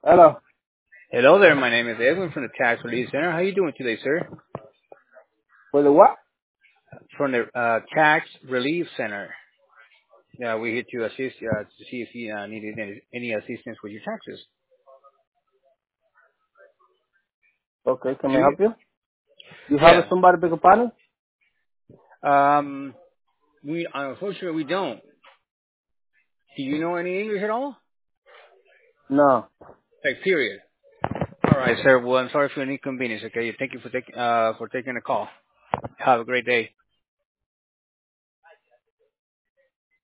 Hello. Hello there, my name is Edwin from the Tax Relief Center. How are you doing today, sir? For the what? From the Tax Relief Center. Yeah, we're here to assist to see if you needed any assistance with your taxes. Okay, can Do I you? help you? You have Yeah. somebody pick a partner? Um, we unfortunately we don't. Do you know any English at all? No. Like period. All right, sir. Well, I'm sorry for any inconvenience. Okay. Thank you for taking the call. Have a great day.